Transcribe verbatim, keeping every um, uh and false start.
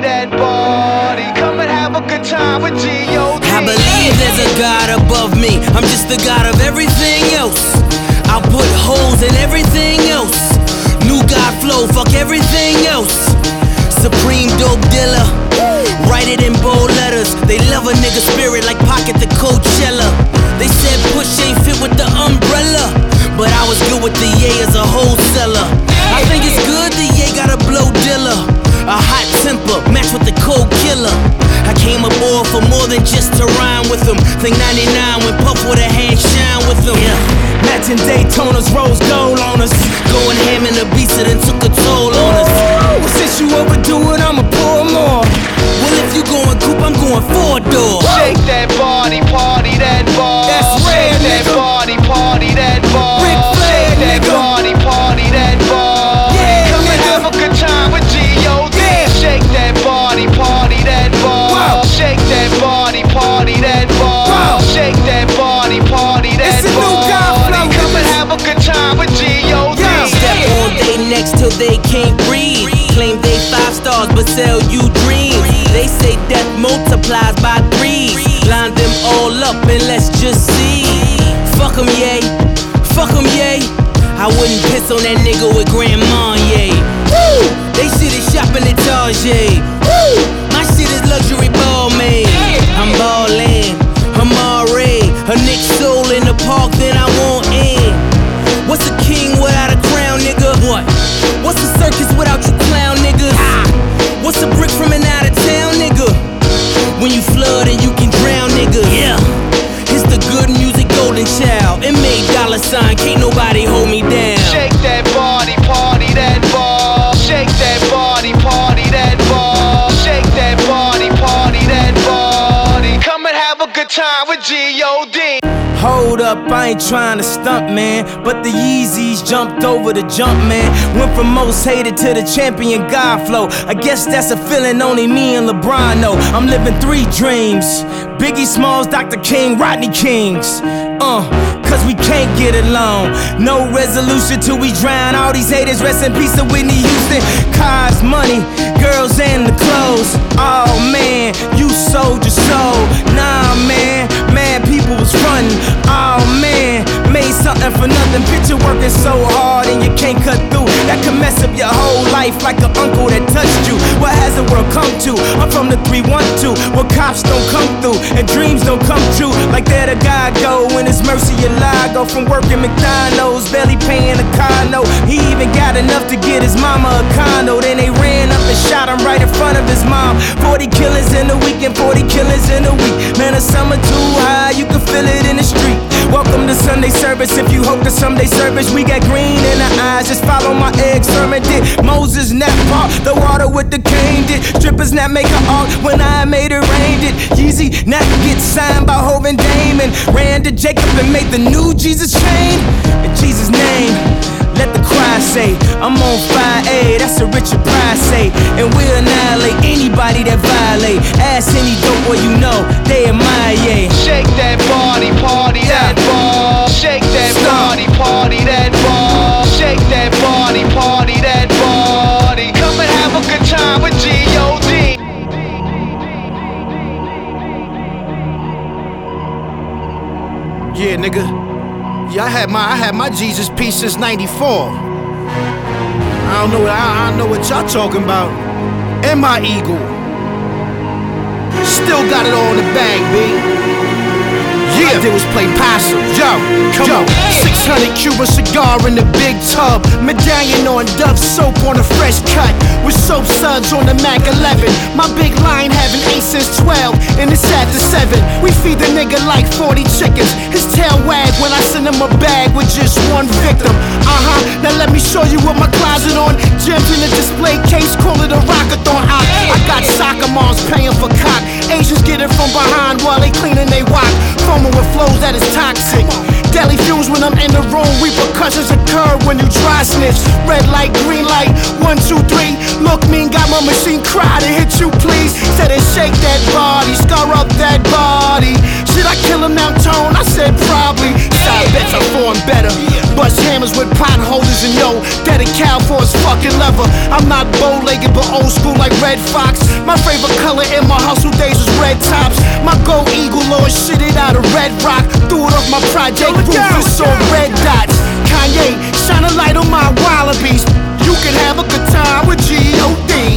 that body. Come and have a good time with G O D. I believe there's a God above me. I'm just the God of everything else. I put holes in everything else. New God flow, fuck everything else. Supreme dope dealer. Write it in bold letters. They love a nigga spirit like Pocket the Coachella. They said push ain't fit with the umbrella, but I was good with the Ye as a wholesaler. I think it's good the Ye got a blow dealer. A hot temper, match with the cold killer. I came aboard for more than just to rhyme with them. Think ninety-nine when Puff would've had shine with them. Yeah. Matching Daytonas, rose gold on us. Going ham in the beats that then took a toll on us. Well, since you overdo it, I'ma pour more. Well, if you going coupe, I'm going four door. Shake that body, party that ball. That's Shake rare, that nigga. body, party that ball. Ric Flair, Shake that nigga. body, party that ball. Yeah, Come and nigga. have a good time with G O D. Yeah. Shake that body, party that ball. Wow. Shake that body, party that ball. Wow. Shake that body, party that It's a new ball. God flow, Come and niggas. have a good time with G O D. Yeah. Step on they necks till they can't breathe. Claim they five stars but sell you dreams. They say death multiplies by threes. Line them all up and let's just see. Fuck 'em, yay. Fuck 'em, yay. I wouldn't piss on that nigga with Grandma, yay. Woo! They shit is shopping at Target. Woo! My shit is luxury ball made. I'm ballin', I'm already a Nick soul in the park, then I want in. What's a king without a crown, nigga? What? What's a circus without you clown niggas? What's a brick from an out of town, nigga? When you flood and you can drown, nigga. Yeah. It's the good music golden child. It made dollar sign, can't nobody hold me down. Shake that body, party that ball. Shake that body, party that ball. Shake that body, party that body. Come and have a good time with G O D. Hold up, I ain't trying to stunt, man. But the Yeezys jumped over the jump, man. Went from most hated to the champion God flow. I guess that's a feeling only me and LeBron know. I'm living three dreams. Biggie Smalls, Doctor King, Rodney Kings. Uh, cause we can't get along. No resolution till we drown all these haters. Rest in peace to Whitney Houston. Cars, money, girls, and the clothes. Oh man, you sold your soul. Nah man, mad people was frontin'. Oh man, made something for nothing. Picture working so hard and you can't cut through. That could mess up your whole life like an uncle that touched you. What has the world come to? I'm from the three one two, where cops don't come through and dreams don't come true. Like there the guy go when it's mercy you lie. Go from working McDonald's, barely paying a car note. He even got enough to get his mama a condo. Then they ran up and shot him right in front of his mom. Forty killings in a week and forty killings in a week. Man, the summer too high, you can feel it in the street. Welcome to Sunday service. If you hope to someday service, we got green in our eyes. Just follow my egg sermon. Did Moses not part the water with the cane? Did strippers not make an art when I made it rain? Did Yeezy not get signed by Hov and Damon? Ran to Jacob and made the new Jesus chain? In Jesus' name, let the choir say, I'm on fire, ayy, that's a Richard Pryor say. And we'll annihilate anybody that violate. Ask any dope boy you know, they admire, yeah. Shake that body, party Yeah. that ball. Shake that Stop. body, party that ball. Shake that body, party that body. Come and have a good time with G O D. Yeah, nigga. Yeah, I had my I had my Jesus piece since ninety-four. I don't know I, I don't know what y'all talking about. And my eagle. Still got it all in the bag, B. Yeah, I did was play passive. Yo, come Yo. on. six hundred Cuban cigar in the big tub. Medallion on Dove soap on a fresh cut. With soap suds on the Mac eleven. My big line having eight since twelve. And it's after seven. We feed the nigga like forty chickens. His tail wag when I send him a bag with just one victim. Uh-huh, now let me show you what my closet on. Gems in the display case, call it a rockathon. I, I got soccer moms paying for cock. Asians get it from behind while they cleaning they wok. Foaming with flows that is toxic. Deadly fumes when I'm in the room. Repercussions occur when you dry snitch. Red light, green light, one, two, three. Look mean, got my machine cry to hit you, please. Said it shake that body, scar up that body. Should I kill him now, Tone? I said probably. Side bets are foreign better. Bust hammers with potholders and yo, dead a cow for his fucking leather. I'm not bow-legged but old school like Red Fox. My favorite color in my hustle days was red tops. My gold eagle lord shit it out of red rock. Threw it off my project roof and saw red dots. Kanye, shine a light on my wallabies. You can have a good time with G O D.